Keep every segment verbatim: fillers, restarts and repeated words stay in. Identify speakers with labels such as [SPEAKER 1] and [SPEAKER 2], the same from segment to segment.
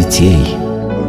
[SPEAKER 1] детей.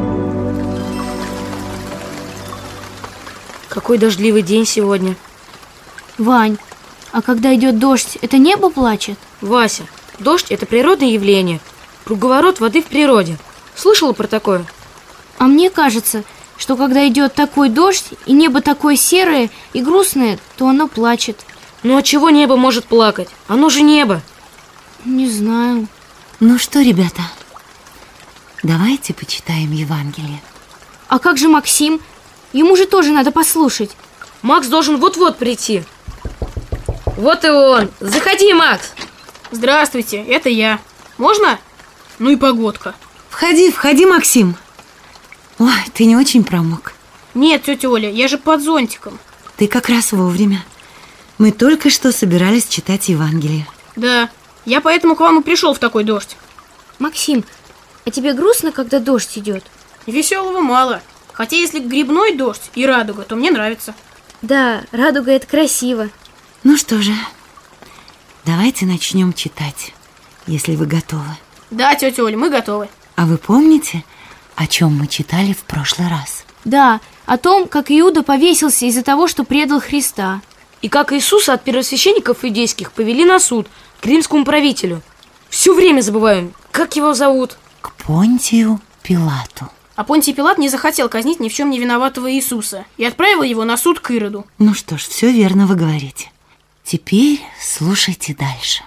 [SPEAKER 2] Какой дождливый день сегодня.
[SPEAKER 3] Вань, а когда идет дождь, это небо плачет?
[SPEAKER 2] Вася, дождь – это природное явление. Круговорот воды в природе. Слышала про такое?
[SPEAKER 3] А мне кажется, что когда идет такой дождь, и небо такое серое и грустное, то оно плачет.
[SPEAKER 2] Ну, от чего небо может плакать? Оно же небо.
[SPEAKER 3] Не знаю.
[SPEAKER 4] Ну что, ребята, давайте почитаем Евангелие.
[SPEAKER 3] А как же Максим? Ему же тоже надо послушать.
[SPEAKER 2] Макс должен вот-вот прийти. Вот и он. Заходи, Макс.
[SPEAKER 5] Здравствуйте, это я. Можно? Ну и погодка.
[SPEAKER 4] Входи, входи, Максим. Ой, ты не очень промок.
[SPEAKER 5] Нет, тетя Оля, я же под зонтиком.
[SPEAKER 4] Ты как раз вовремя. Мы только что собирались читать Евангелие.
[SPEAKER 5] Да, я поэтому к вам и пришел в такой дождь.
[SPEAKER 3] Максим, а тебе грустно, когда дождь идет?
[SPEAKER 5] Веселого мало. Хотя если грибной дождь и радуга, то мне нравится.
[SPEAKER 3] Да, радуга – это красиво.
[SPEAKER 4] Ну что же, давайте начнем читать, если вы готовы.
[SPEAKER 5] Да, тетя Оля, мы готовы.
[SPEAKER 4] А вы помните, о чем мы читали в прошлый раз?
[SPEAKER 3] Да, о том, как Иуда повесился из-за того, что предал Христа.
[SPEAKER 2] И как Иисуса от первосвященников иудейских повели на суд к римскому правителю. Все время забываем, как его зовут.
[SPEAKER 4] К Понтию Пилату.
[SPEAKER 5] А Понтий Пилат не захотел казнить ни в чем не виноватого Иисуса и отправил его на суд к Ироду.
[SPEAKER 4] Ну что ж, все верно вы говорите. Теперь слушайте дальше.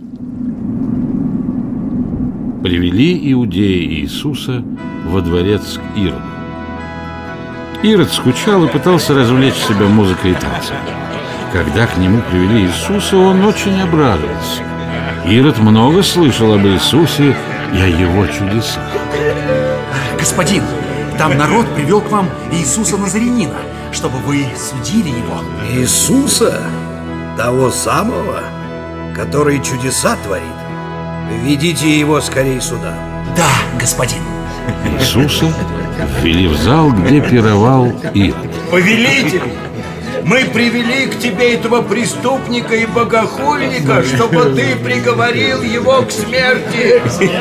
[SPEAKER 6] Привели иудеи Иисуса во дворец к Ироду. Ирод скучал и пытался развлечь себя музыкой и танцем. Когда к нему привели Иисуса, он очень обрадовался. Ирод много слышал об Иисусе и о его чудесах.
[SPEAKER 7] Господин, там народ привел к вам Иисуса Назарянина, чтобы вы судили его.
[SPEAKER 8] Иисуса? Того самого, который чудеса творит? Ведите его скорее сюда.
[SPEAKER 7] Да, господин.
[SPEAKER 6] Иисуса ввели в зал, где пировал Ирод.
[SPEAKER 9] Повелитель, мы привели к тебе этого преступника и богохульника, чтобы ты приговорил его к смерти.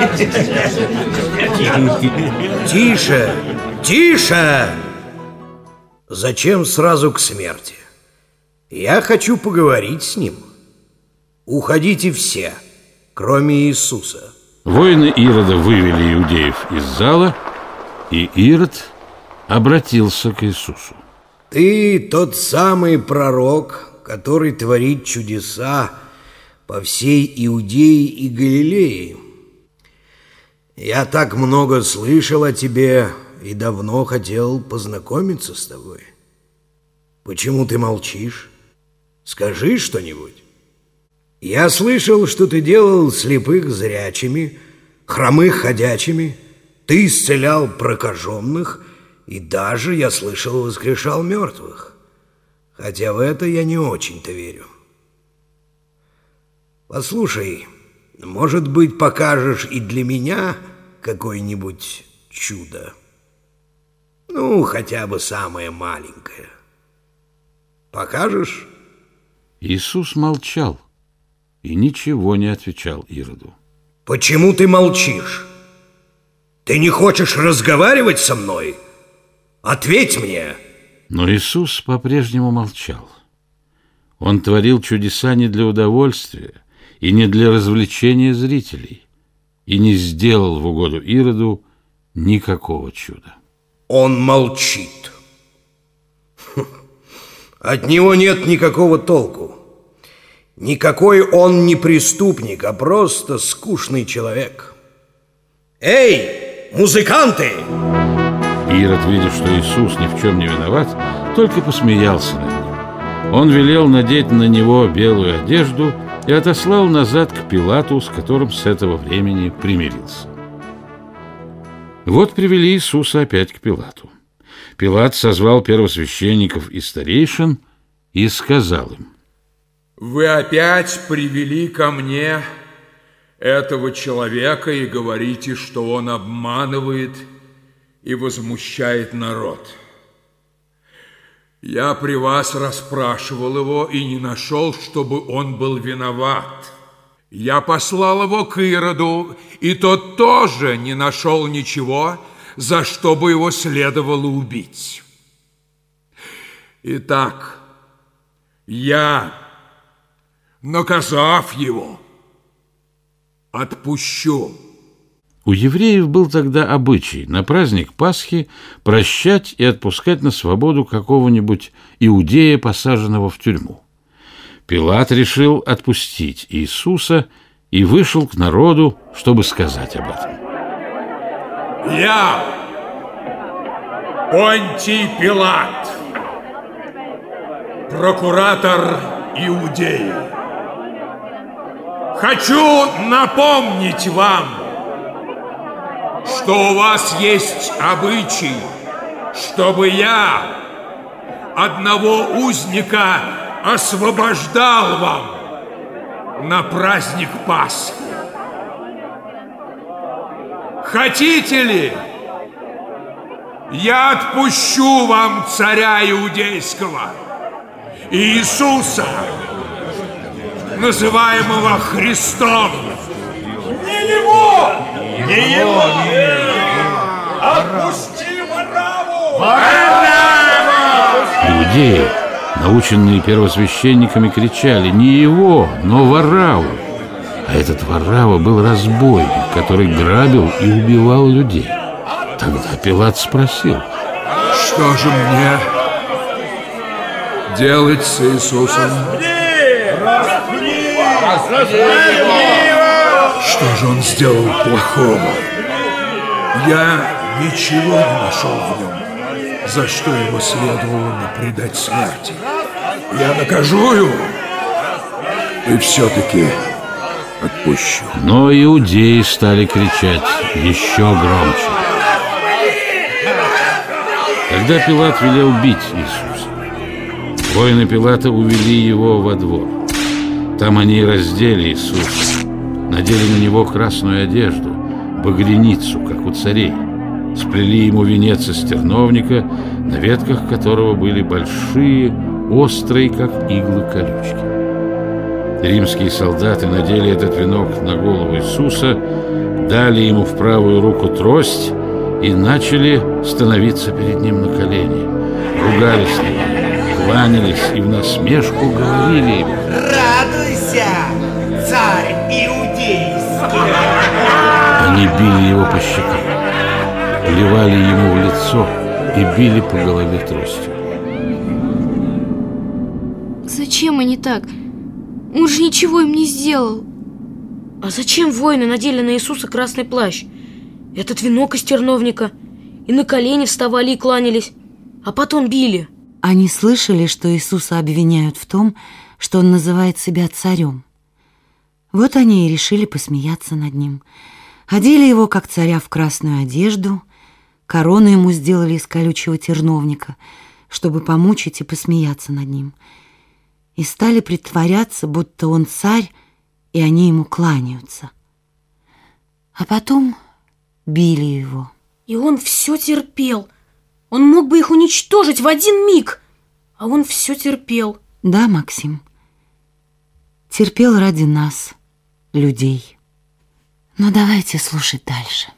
[SPEAKER 8] Тише, тише! Зачем сразу к смерти? Я хочу поговорить с ним. Уходите все, кроме Иисуса.
[SPEAKER 6] Воины Ирода вывели иудеев из зала, и Ирод обратился к Иисусу.
[SPEAKER 8] Ты тот самый пророк, который творит чудеса по всей Иудее и Галилее. Я так много слышал о тебе и давно хотел познакомиться с тобой. Почему ты молчишь? Скажи что-нибудь. Я слышал, что ты делал слепых зрячими, хромых ходячими, ты исцелял прокаженных, и даже, я слышал, воскрешал мертвых. Хотя в это я не очень-то верю. Послушай, может быть, покажешь и для меня какое-нибудь чудо? Ну, хотя бы самое маленькое. Покажешь?
[SPEAKER 6] Иисус молчал и ничего не отвечал Ироду.
[SPEAKER 8] Почему ты молчишь? Ты не хочешь разговаривать со мной? Ответь мне!
[SPEAKER 6] Но Иисус по-прежнему молчал. Он творил чудеса не для удовольствия и не для развлечения зрителей, и не сделал в угоду Ироду никакого чуда.
[SPEAKER 8] Он молчит. От него нет никакого толку. Никакой он не преступник, а просто скучный человек. Эй, музыканты!
[SPEAKER 6] Ирод, видя, что Иисус ни в чем не виноват, только посмеялся над ним. Он велел надеть на него белую одежду и отослал назад к Пилату, с которым с этого времени примирился. Вот привели Иисуса опять к Пилату. Пилат созвал первосвященников и старейшин и сказал им:
[SPEAKER 9] «Вы опять привели ко мне этого человека и говорите, что он обманывает и возмущает народ. Я при вас расспрашивал его и не нашел, чтобы он был виноват.
[SPEAKER 1] Я послал его к Ироду, и тот тоже не нашел ничего, за что бы его следовало убить. Итак, я, наказав его, отпущу.
[SPEAKER 6] У евреев был тогда обычай на праздник Пасхи прощать и отпускать на свободу какого-нибудь иудея, посаженного в тюрьму. Пилат решил отпустить Иисуса и вышел к народу, чтобы сказать об этом.
[SPEAKER 1] Я, Понтий Пилат, прокуратор Иудеи, хочу напомнить вам, что у вас есть обычай, чтобы я одного узника освобождал вам на праздник Пасхи. Хотите ли, я отпущу вам царя иудейского, Иисуса, называемого Христом.
[SPEAKER 9] Не его! Не его! Отпусти Варавву!
[SPEAKER 6] Иудеи, наученные первосвященниками, кричали: не его, но Варавву. А этот Варавва был разбойник, который грабил и убивал людей. Тогда Пилат спросил:
[SPEAKER 1] что же мне делать с Иисусом? Что же он сделал плохого? Я ничего не нашел в нем, за что его следовало предать смерти. Я накажу его и все-таки отпущу.
[SPEAKER 6] Но иудеи стали кричать еще громче. Тогда Пилат велел бить Иисуса. Воины Пилата увели его во двор. Там они раздели Иисуса, надели на него красную одежду, багряницу, как у царей, сплели ему венец из терновника, на ветках которого были большие, острые, как иглы, колючки. Римские солдаты надели этот венок на голову Иисуса, дали ему в правую руку трость и начали становиться перед ним на колени. Ругались на него, кланялись и в насмешку говорили ему:
[SPEAKER 10] радуйся, царь иудейский!
[SPEAKER 6] Они били его по щекам, плевали ему в лицо и били по голове тростью.
[SPEAKER 3] Зачем они так? Он же ничего им не сделал.
[SPEAKER 2] А зачем воины надели на Иисуса красный плащ, этот венок из терновника, и на колени вставали и кланялись, а потом били?
[SPEAKER 4] Они слышали, что Иисуса обвиняют в том, что он называет себя царем. Вот они и решили посмеяться над ним. Одели его, как царя, в красную одежду, корону ему сделали из колючего терновника, чтобы помучить и посмеяться над ним, и стали притворяться, будто он царь, и они ему кланяются. А потом били его.
[SPEAKER 5] И он все терпел. Он мог бы их уничтожить в один миг, а он все терпел.
[SPEAKER 4] Да, Максим, терпел ради нас, людей. Но давайте слушать дальше.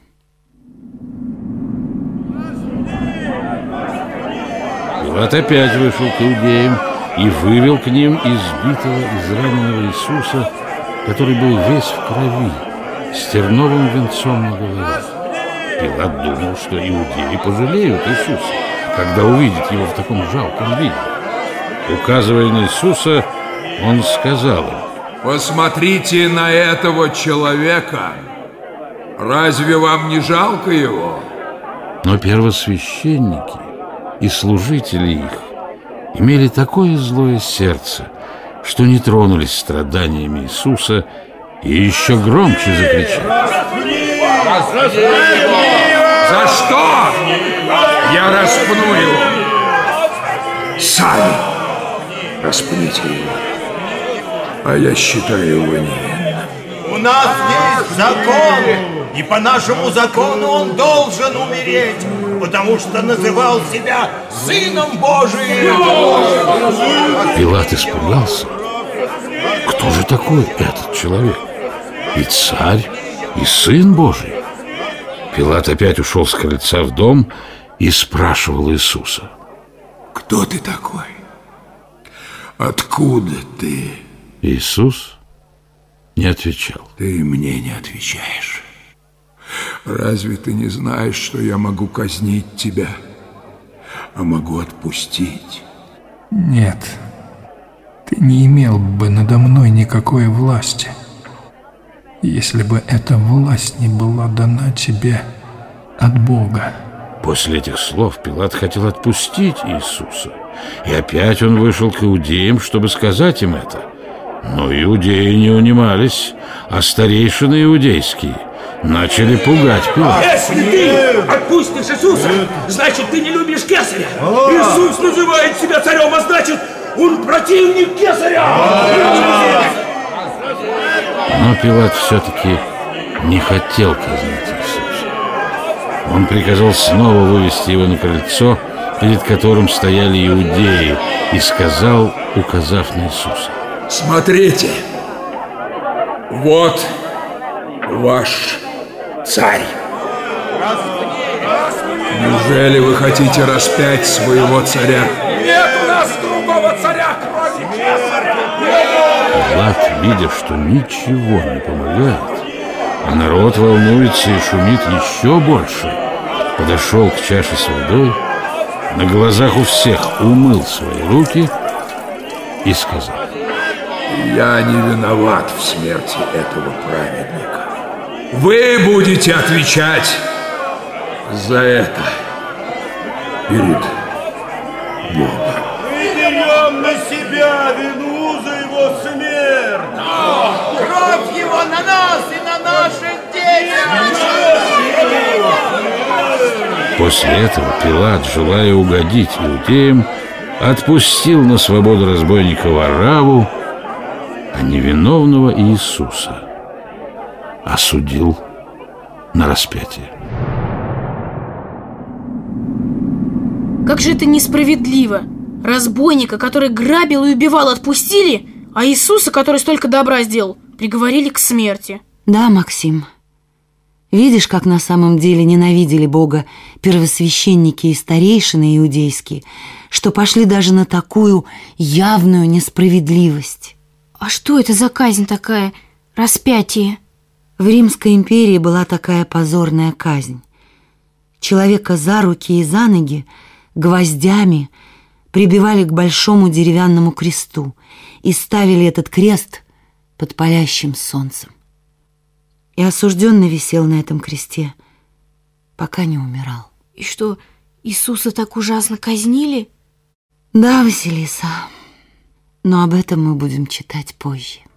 [SPEAKER 6] Пилат опять вышел к иудеям и вывел к ним избитого, израненного Иисуса, который был весь в крови, с терновым венцом на голове. Пилат думал, что иудеи пожалеют Иисуса, когда увидят его в таком жалком виде. Указывая на Иисуса, он сказал им:
[SPEAKER 1] посмотрите на этого человека. Разве вам не жалко его?
[SPEAKER 6] Но первосвященники и служители их имели такое злое сердце, что не тронулись страданиями Иисуса и еще громче закричали:
[SPEAKER 1] за что я распну его? Сами распните его, а я считаю его невинным.
[SPEAKER 10] У нас есть закон, и по нашему закону он должен умереть, потому что называл себя Сыном Божиим.
[SPEAKER 6] Пилат испугался. Кто же такой этот человек? и царь, и сын Божий. Пилат опять ушел с крыльца в дом и спрашивал Иисуса:
[SPEAKER 1] кто ты такой? Откуда ты?
[SPEAKER 6] Иисус не отвечал.
[SPEAKER 1] Ты мне не отвечаешь. Разве ты не знаешь, что я могу казнить тебя, а могу отпустить?
[SPEAKER 11] Нет, ты не имел бы надо мной никакой власти, если бы эта власть не была дана тебе от Бога.
[SPEAKER 6] После этих слов Пилат хотел отпустить Иисуса, и опять он вышел к иудеям, чтобы сказать им это. Но иудеи не унимались, а старейшины иудейские начали пугать Пилата.
[SPEAKER 12] Если ты отпустишь Иисуса, значит, ты не любишь кесаря. Иисус называет себя царем, а значит, он противник кесаря.
[SPEAKER 6] Но Пилат все-таки не хотел казнить Иисуса. Он приказал снова вывести его на крыльцо, перед которым стояли иудеи, и сказал, указав на Иисуса:
[SPEAKER 1] смотрите, вот ваш царь. Неужели вы хотите распять своего царя?
[SPEAKER 12] Нет у нас другого царя, кроме кесаря!
[SPEAKER 6] Пилат, видя, что ничего не помогает, а народ волнуется и шумит еще больше, подошел к чаше с водой, на глазах у всех умыл свои руки и сказал:
[SPEAKER 1] я не виноват в смерти этого праведника. Вы будете отвечать за это перед Богом.
[SPEAKER 10] Мы берем на себя вину за его смерть.
[SPEAKER 12] Кровь его на нас и на наших детях!
[SPEAKER 6] После этого Пилат, желая угодить иудеям, отпустил на свободу разбойника Варавву, а невиновного Иисуса осудил на распятие.
[SPEAKER 5] Как же это несправедливо! Разбойника, который грабил и убивал, отпустили, а Иисуса, который столько добра сделал, приговорили к смерти.
[SPEAKER 4] Да, Максим. Видишь, как на самом деле ненавидели Бога первосвященники и старейшины иудейские, что пошли даже на такую явную несправедливость.
[SPEAKER 3] А что это за казнь такая? Распятие?
[SPEAKER 4] В Римской империи была такая позорная казнь. Человека за руки и за ноги гвоздями прибивали к большому деревянному кресту и ставили этот крест под палящим солнцем. И осужденный висел на этом кресте, пока не умирал.
[SPEAKER 3] И что, Иисуса так ужасно казнили?
[SPEAKER 4] Да, Василиса, но об этом мы будем читать позже.